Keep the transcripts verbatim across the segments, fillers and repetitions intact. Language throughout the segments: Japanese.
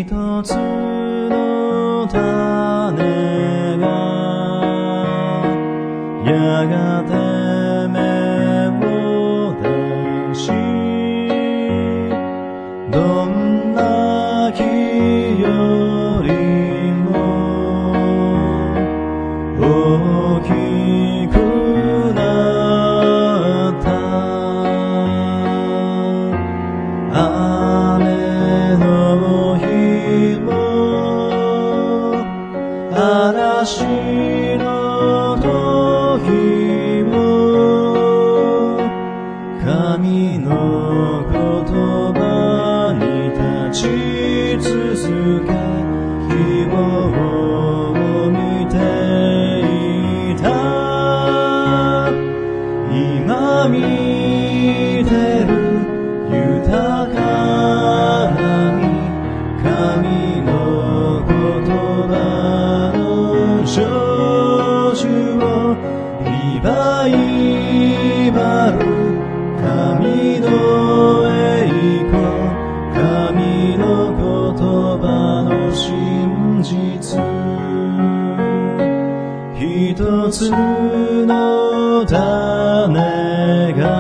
一つの種がやがて芽を出し、どんな木よりも大きくなった。雨の日も嵐の時も神の言葉に立ち続け、日を見ていた。今見てる豊かな実、神の言葉の成就をリバイバル、神の栄光、神の言葉の真実。一つの種が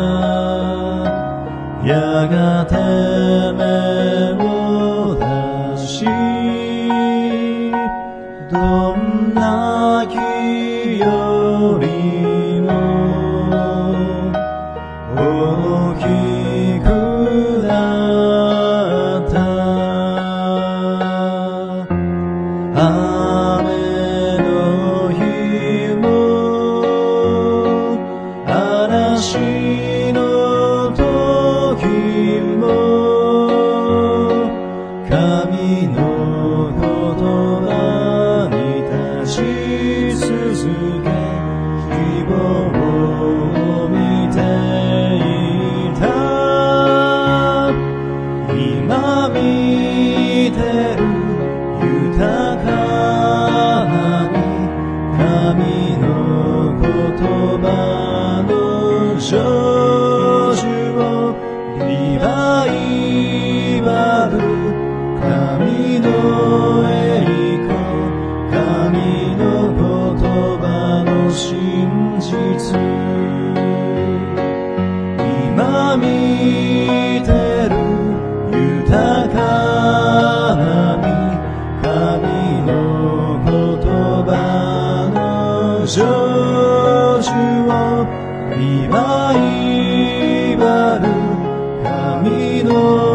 やがて芽を出し、どんな木よりも大きくなった。雨の日も嵐の時も神の言葉に立ち続け、希望を見ていた。今見てる豊かな実、神の言葉の成就をリバイバル、神の栄光、神の言葉の真実。今見てる豊かな実、神の言葉の成就をリバイバル、神の